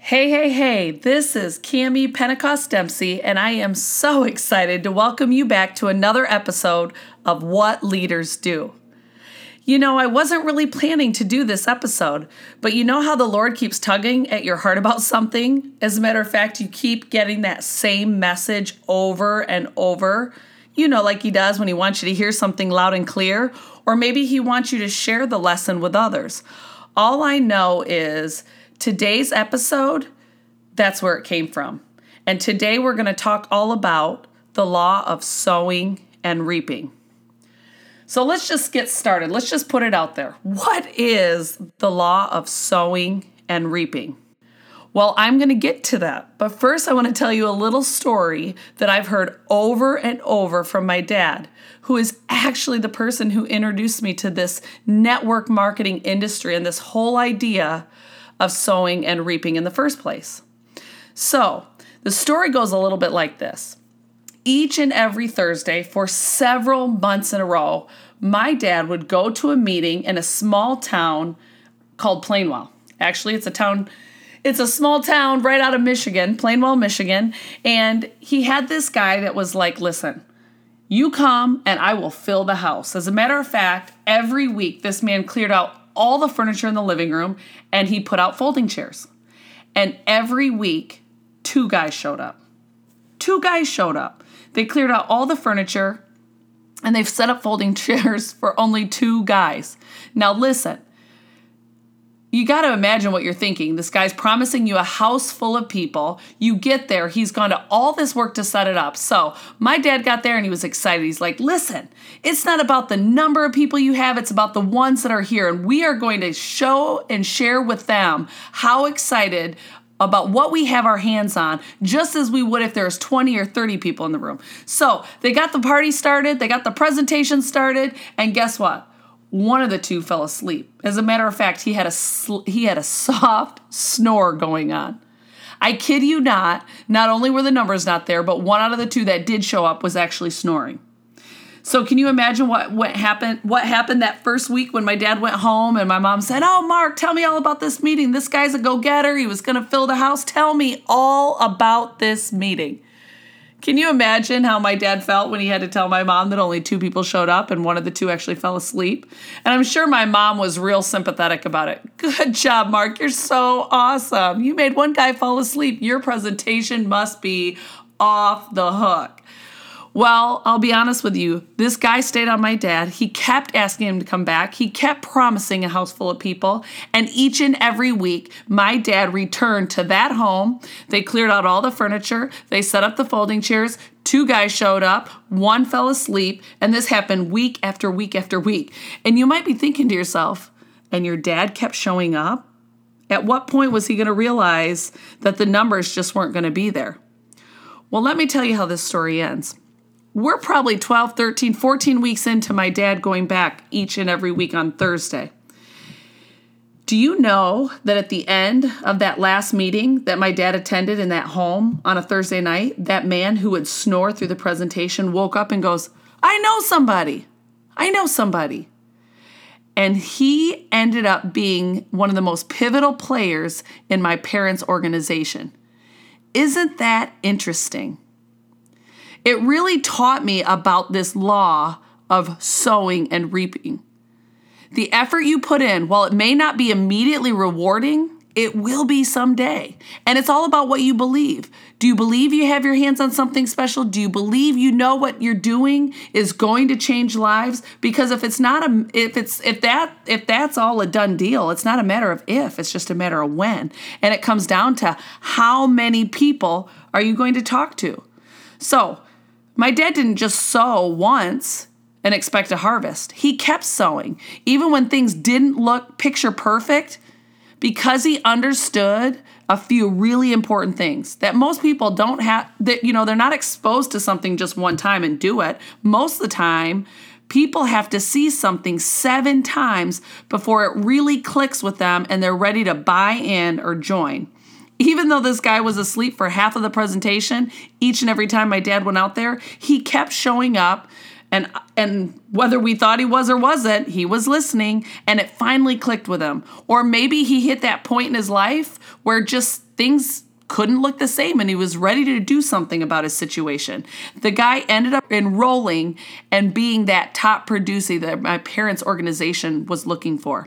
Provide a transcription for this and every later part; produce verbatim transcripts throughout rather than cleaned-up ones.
Hey, hey, hey, this is Cami Pentecost Dempsey, and I am so excited to welcome you back to another episode of What Leaders Do. You know, I wasn't really planning to do this episode, but you know how the Lord keeps tugging at your heart about something? As a matter of fact, you keep getting that same message over and over. You know, like he does when he wants you to hear something loud and clear, or maybe he wants you to share the lesson with others. All I know is today's episode, that's where it came from. And today we're going to talk all about the law of sowing and reaping. So let's just get started. Let's just put it out there. What is the law of sowing and reaping? Well, I'm going to get to that. But first, I want to tell you a little story that I've heard over and over from my dad, who is actually the person who introduced me to this network marketing industry and this whole idea of sowing and reaping in the first place. So the story goes a little bit like this. Each and every Thursday for several months in a row, my dad would go to a meeting in a small town called Plainwell. Actually, it's a town, it's a small town right out of Michigan, Plainwell, Michigan. And he had this guy that was like, listen, you come and I will fill the house. As a matter of fact, every week this man cleared out all the furniture in the living room and he put out folding chairs. And every week, two guys showed up. Two guys showed up. They cleared out all the furniture and they've set up folding chairs for only two guys. Now listen, you got to imagine what you're thinking. This guy's promising you a house full of people. You get there, he's gone to all this work to set it up. So my dad got there and he was excited. He's like, listen, it's not about the number of people you have. It's about the ones that are here. And we are going to show and share with them how excited about what we have our hands on, just as we would if there's twenty or thirty people in the room. So they got the party started. They got the presentation started. And guess what? One of the two fell asleep. As a matter of fact, he had a sl- he had a soft snore going on. I kid you not, not only were the numbers not there, but one out of the two that did show up was actually snoring. So can you imagine what, what happened what happened that first week when my dad went home and my mom said, oh, Mark, tell me all about this meeting. This guy's a go-getter. He was going to fill the house. Tell me all about this meeting. Can you imagine how my dad felt when he had to tell my mom that only two people showed up and one of the two actually fell asleep? And I'm sure my mom was real sympathetic about it. Good job, Mark. You're so awesome. You made one guy fall asleep. Your presentation must be off the hook. Well, I'll be honest with you. This guy stayed on my dad. He kept asking him to come back. He kept promising a house full of people. And each and every week, my dad returned to that home. They cleared out all the furniture. They set up the folding chairs. Two guys showed up. One fell asleep. And this happened week after week after week. And you might be thinking to yourself, and your dad kept showing up? At what point was he going to realize that the numbers just weren't going to be there? Well, let me tell you how this story ends. We're probably twelve, thirteen, fourteen weeks into my dad going back each and every week on Thursday. Do you know that at the end of that last meeting that my dad attended in that home on a Thursday night, that man who would snore through the presentation woke up and goes, I know somebody. I know somebody. And he ended up being one of the most pivotal players in my parents' organization. Isn't that interesting? It really taught me about this law of sowing and reaping. The effort you put in, while it may not be immediately rewarding, it will be someday. And it's all about what you believe. Do you believe you have your hands on something special? Do you believe you know what you're doing is going to change lives? Because if it's not a, if it's, if that, if that's all a done deal, it's not a matter of if, it's just a matter of when. And it comes down to how many people are you going to talk to? So, my dad didn't just sow once and expect a harvest. He kept sowing, even when things didn't look picture perfect, because he understood a few really important things that most people don't have, that, you know, they're not exposed to something just one time and do it. Most of the time, people have to see something seven times before it really clicks with them and they're ready to buy in or join. Even though this guy was asleep for half of the presentation, each and every time my dad went out there, he kept showing up. And and whether we thought he was or wasn't, he was listening, and it finally clicked with him. Or maybe he hit that point in his life where just things couldn't look the same and he was ready to do something about his situation. The guy ended up enrolling and being that top producer that my parents' organization was looking for.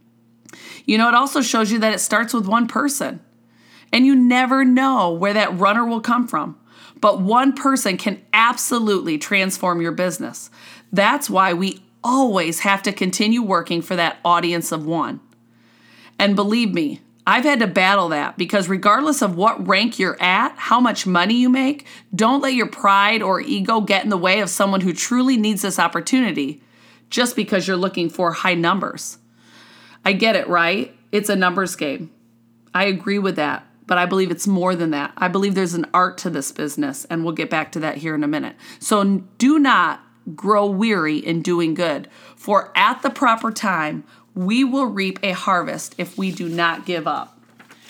You know, it also shows you that it starts with one person. And you never know where that runner will come from. But one person can absolutely transform your business. That's why we always have to continue working for that audience of one. And believe me, I've had to battle that because regardless of what rank you're at, how much money you make, don't let your pride or ego get in the way of someone who truly needs this opportunity just because you're looking for high numbers. I get it, right? It's a numbers game. I agree with that, but I believe it's more than that. I believe there's an art to this business, and we'll get back to that here in a minute. So do not grow weary in doing good, for at the proper time, we will reap a harvest if we do not give up.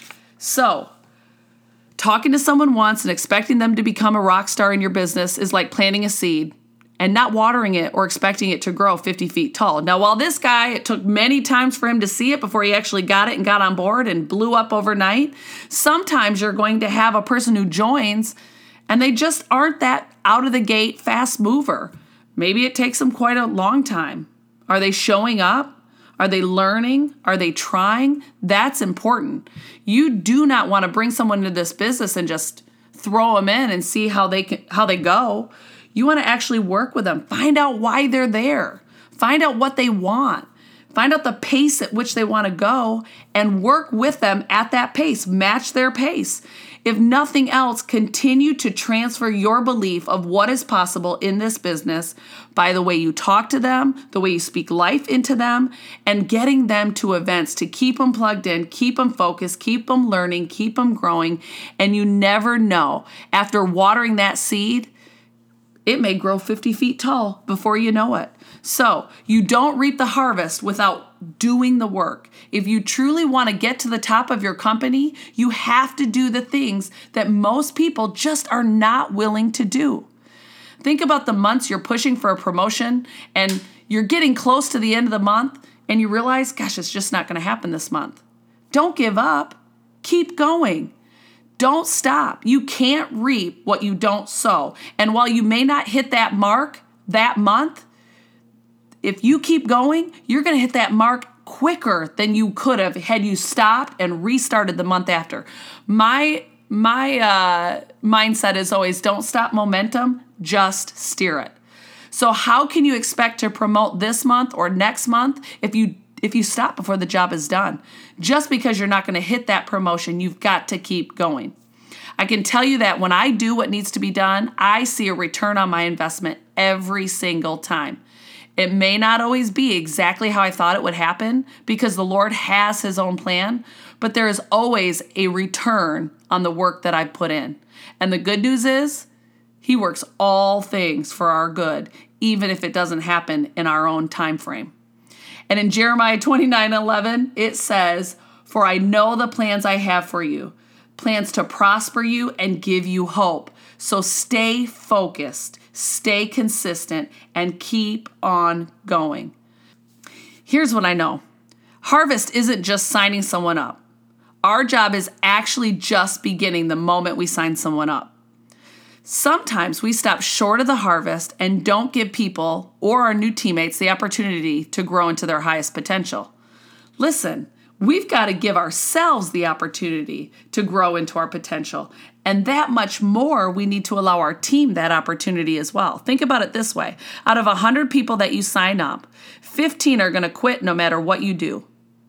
So, talking to someone once and expecting them to become a rock star in your business is like planting a seed and not watering it or expecting it to grow fifty feet tall. Now, while this guy, it took many times for him to see it before he actually got it and got on board and blew up overnight, sometimes you're going to have a person who joins and they just aren't that out of the gate fast mover. Maybe it takes them quite a long time. Are they showing up? Are they learning? Are they trying? That's important. You do not want to bring someone into this business and just throw them in and see how they can, how they go. You want to actually work with them. Find out why they're there. Find out what they want. Find out the pace at which they want to go and work with them at that pace. Match their pace. If nothing else, continue to transfer your belief of what is possible in this business by the way you talk to them, the way you speak life into them, and getting them to events to keep them plugged in, keep them focused, keep them learning, keep them growing. And you never know, after watering that seed, it may grow fifty feet tall before you know it. So you don't reap the harvest without doing the work. If you truly want to get to the top of your company, you have to do the things that most people just are not willing to do. Think about the months you're pushing for a promotion and you're getting close to the end of the month and you realize, gosh, it's just not going to happen this month. Don't give up. Keep going. Don't stop. You can't reap what you don't sow. And while you may not hit that mark that month, if you keep going, you're going to hit that mark quicker than you could have had you stopped and restarted the month after. My my uh, mindset is always don't stop momentum, just steer it. So how can you expect to promote this month or next month if you if you stop before the job is done? Just because you're not going to hit that promotion, you've got to keep going. I can tell you that when I do what needs to be done, I see a return on my investment every single time. It may not always be exactly how I thought it would happen because the Lord has his own plan, but there is always a return on the work that I've put in. And the good news is he works all things for our good, even if it doesn't happen in our own time frame. And in Jeremiah twenty-nine eleven, it says, "For I know the plans I have for you, plans to prosper you and give you hope. So stay focused, stay consistent, and keep on going." Here's what I know. Harvest isn't just signing someone up. Our job is actually just beginning the moment we sign someone up. Sometimes we stop short of the harvest and don't give people or our new teammates the opportunity to grow into their highest potential. Listen, we've got to give ourselves the opportunity to grow into our potential. And that much more, we need to allow our team that opportunity as well. Think about it this way. Out of one hundred people that you sign up, fifteen are going to quit no matter what you do.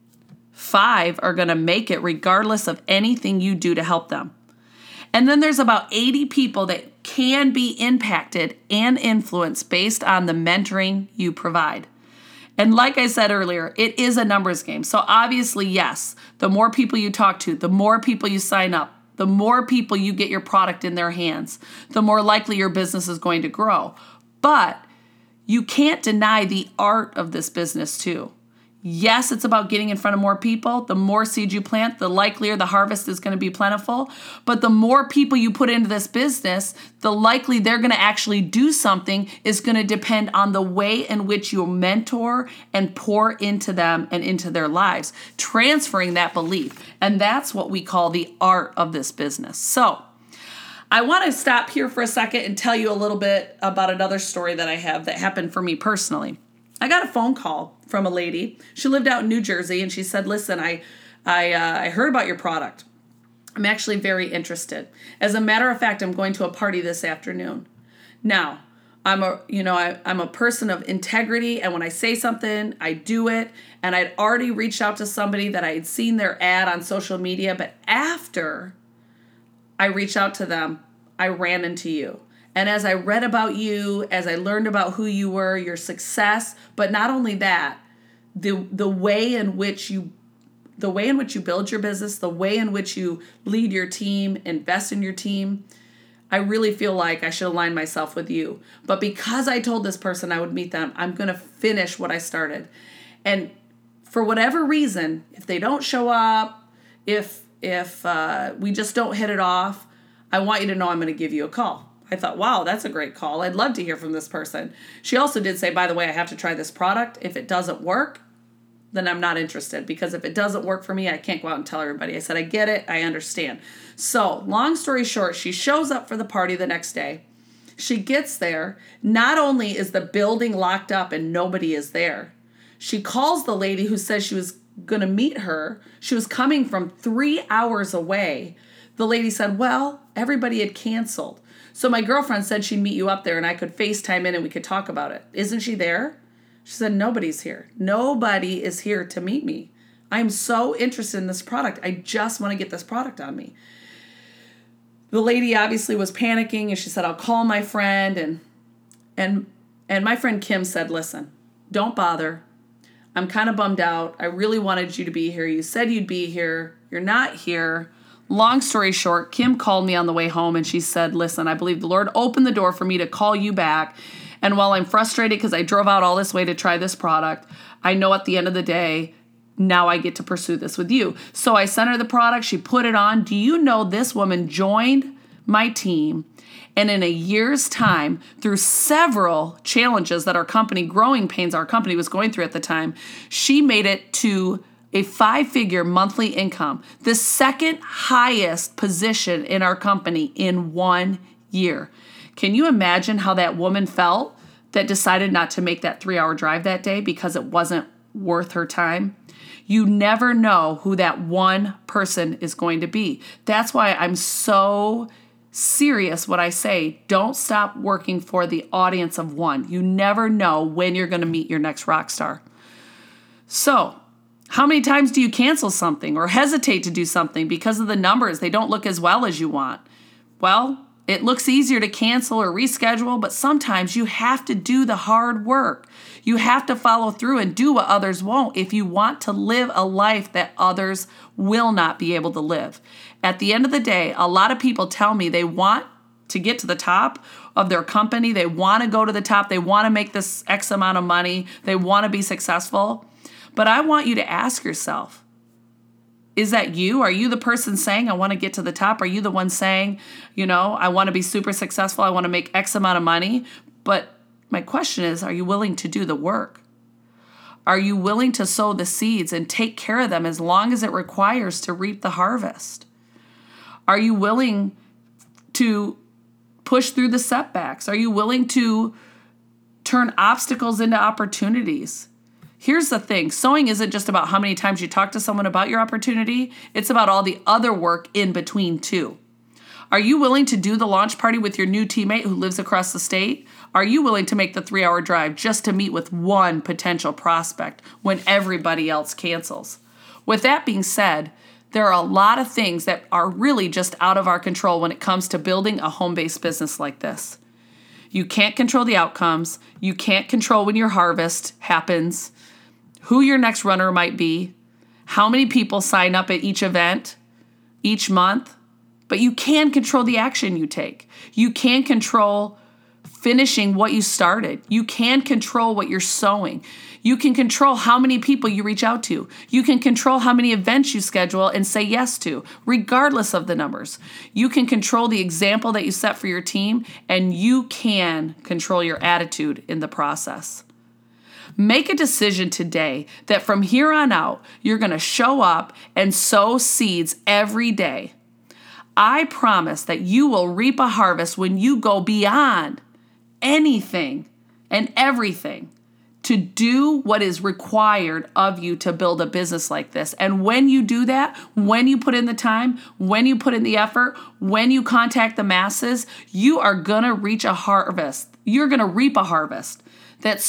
Five are going to make it regardless of anything you do to help them. And then there's about eighty people that can be impacted and influenced based on the mentoring you provide. And like I said earlier, it is a numbers game. So obviously, yes, the more people you talk to, the more people you sign up, the more people you get your product in their hands, the more likely your business is going to grow. But you can't deny the art of this business too. Yes, it's about getting in front of more people. The more seeds you plant, the likelier the harvest is going to be plentiful. But the more people you put into this business, the likely they're going to actually do something is going to depend on the way in which you mentor and pour into them and into their lives, transferring that belief. And that's what we call the art of this business. So I want to stop here for a second and tell you a little bit about another story that I have that happened for me personally. I got a phone call from a lady. She lived out in New Jersey, and she said, listen, I I, uh, I heard about your product. I'm actually very interested. As a matter of fact, I'm going to a party this afternoon. Now, I'm a, you know, I, I'm a person of integrity, and when I say something, I do it. And I'd already reached out to somebody that I had seen their ad on social media, but after I reached out to them, I ran into you. And as I read about you, as I learned about who you were, your success, but not only that, the the way in which you the way in which you build your business, the way in which you lead your team, invest in your team, I really feel like I should align myself with you. But because I told this person I would meet them, I'm going to finish what I started. And for whatever reason, if they don't show up, if if uh, we just don't hit it off, I want you to know I'm going to give you a call. I thought, wow, that's a great call. I'd love to hear from this person. She also did say, by the way, I have to try this product. If it doesn't work, then I'm not interested, because if it doesn't work for me, I can't go out and tell everybody. I said, I get it. I understand. So long story short, she shows up for the party the next day. She gets there. Not only is the building locked up and nobody is there, she calls the lady who says she was going to meet her. She was coming from three hours away. The lady said, well, everybody had canceled. So my girlfriend said she'd meet you up there and I could FaceTime in and we could talk about it. Isn't she there? She said, nobody's here. Nobody is here to meet me. I'm so interested in this product. I just want to get this product on me. The lady obviously was panicking and she said, I'll call my friend. And and and my friend Kim said, listen, don't bother. I'm kind of bummed out. I really wanted you to be here. You said you'd be here. You're not here. Long story short, Kim called me on the way home and she said, listen, I believe the Lord opened the door for me to call you back. And while I'm frustrated because I drove out all this way to try this product, I know at the end of the day, now I get to pursue this with you. So I sent her the product. She put it on. Do you know this woman joined my team? And in a year's time, through several challenges that our company, Growing Pains, our company was going through at the time, she made it to a five-figure monthly income, the second highest position in our company in one year. Can you imagine how that woman felt that decided not to make that three-hour drive that day because it wasn't worth her time? You never know who that one person is going to be. That's why I'm so serious when I say don't stop working for the audience of one. You never know when you're going to meet your next rock star. So, how many times do you cancel something or hesitate to do something because of the numbers? They don't look as well as you want. Well, it looks easier to cancel or reschedule, but sometimes you have to do the hard work. You have to follow through and do what others won't if you want to live a life that others will not be able to live. At the end of the day, a lot of people tell me they want to get to the top of their company. They want to go to the top. They want to make this X amount of money. They want to be successful. But I want you to ask yourself, is that you? Are you the person saying, I want to get to the top? Are you the one saying, you know, I want to be super successful. I want to make X amount of money. But my question is, are you willing to do the work? Are you willing to sow the seeds and take care of them as long as it requires to reap the harvest? Are you willing to push through the setbacks? Are you willing to turn obstacles into opportunities? Here's the thing. Sowing isn't just about how many times you talk to someone about your opportunity. It's about all the other work in between too. Are you willing to do the launch party with your new teammate who lives across the state? Are you willing to make the three-hour drive just to meet with one potential prospect when everybody else cancels? With that being said, there are a lot of things that are really just out of our control when it comes to building a home-based business like this. You can't control the outcomes. You can't control when your harvest happens, who your next runner might be, how many people sign up at each event, each month, but you can control the action you take. You can control finishing what you started. You can control what you're sowing. You can control how many people you reach out to. You can control how many events you schedule and say yes to, regardless of the numbers. You can control the example that you set for your team, and you can control your attitude in the process. Make a decision today that from here on out, you're going to show up and sow seeds every day. I promise that you will reap a harvest when you go beyond anything and everything to do what is required of you to build a business like this. And when you do that, when you put in the time, when you put in the effort, when you contact the masses, you are going to reach a harvest. You're going to reap a harvest that's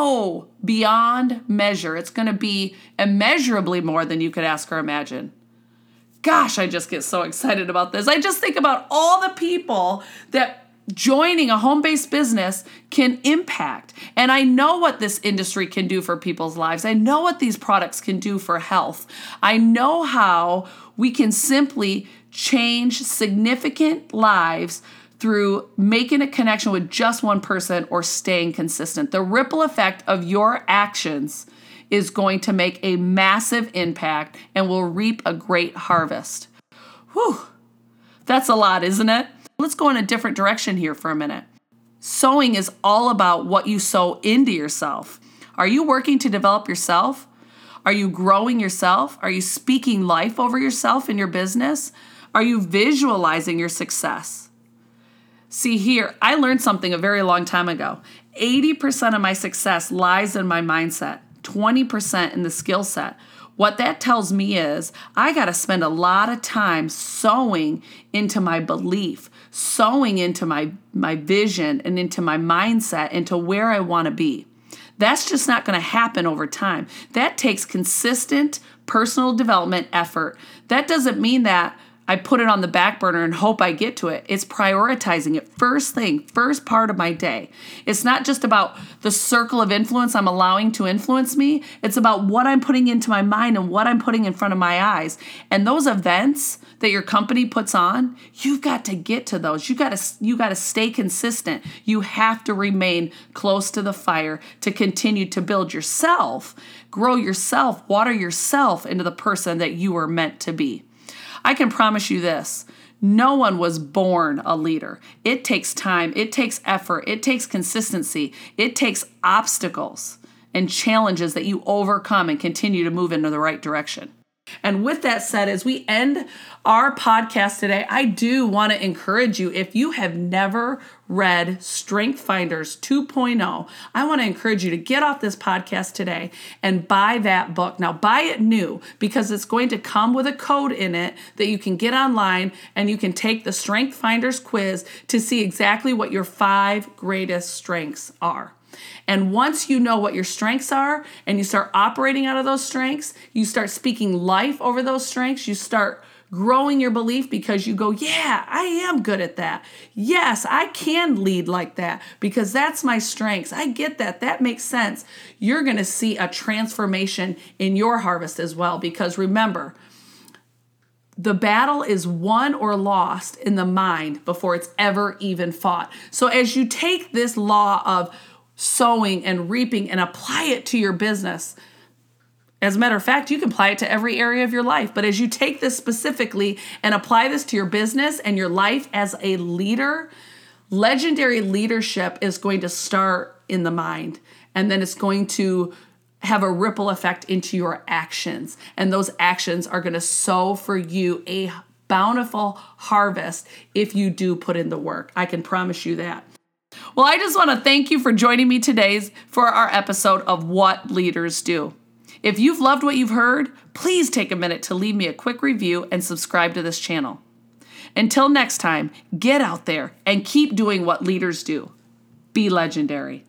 so beyond measure. It's going to be immeasurably more than you could ask or imagine. Gosh, I just get so excited about this. I just think about all the people that joining a home-based business can impact. And I know what this industry can do for people's lives. I know what these products can do for health. I know how we can simply change significant lives through making a connection with just one person or staying consistent. The ripple effect of your actions is going to make a massive impact and will reap a great harvest. Whew, that's a lot, isn't it? Let's go in a different direction here for a minute. Sowing is all about what you sow into yourself. Are you working to develop yourself? Are you growing yourself? Are you speaking life over yourself in your business? Are you visualizing your success? See here, I learned something a very long time ago. eighty percent of my success lies in my mindset, twenty percent in the skill set. What that tells me is I got to spend a lot of time sowing into my belief, sowing into my, my vision and into my mindset, into where I want to be. That's just not going to happen over time. That takes consistent personal development effort. That doesn't mean that I put it on the back burner and hope I get to it. It's prioritizing it first thing, first part of my day. It's not just about the circle of influence I'm allowing to influence me. It's about what I'm putting into my mind and what I'm putting in front of my eyes. And those events that your company puts on, you've got to get to those. You got to you got to stay consistent. You have to remain close to the fire to continue to build yourself, grow yourself, water yourself into the person that you were meant to be. I can promise you this, no one was born a leader. It takes time, it takes effort, it takes consistency, it takes obstacles and challenges that you overcome and continue to move into the right direction. And with that said, as we end our podcast today, I do want to encourage you, if you have never read Strength Finders two point oh, I want to encourage you to get off this podcast today and buy that book. Now, buy it new because it's going to come with a code in it that you can get online, and you can take the Strength Finders quiz to see exactly what your five greatest strengths are. And once you know what your strengths are and you start operating out of those strengths, you start speaking life over those strengths, you start growing your belief because you go, yeah, I am good at that. Yes, I can lead like that because that's my strengths. I get that. That makes sense. You're going to see a transformation in your harvest as well, because remember, the battle is won or lost in the mind before it's ever even fought. So as you take this law of sowing and reaping and apply it to your business. As a matter of fact, you can apply it to every area of your life. But as you take this specifically and apply this to your business and your life as a leader, legendary leadership is going to start in the mind. And then it's going to have a ripple effect into your actions. And those actions are going to sow for you a bountiful harvest if you do put in the work. I can promise you that. Well, I just want to thank you for joining me today for our episode of What Leaders Do. If you've loved what you've heard, please take a minute to leave me a quick review and subscribe to this channel. Until next time, get out there and keep doing what leaders do. Be legendary.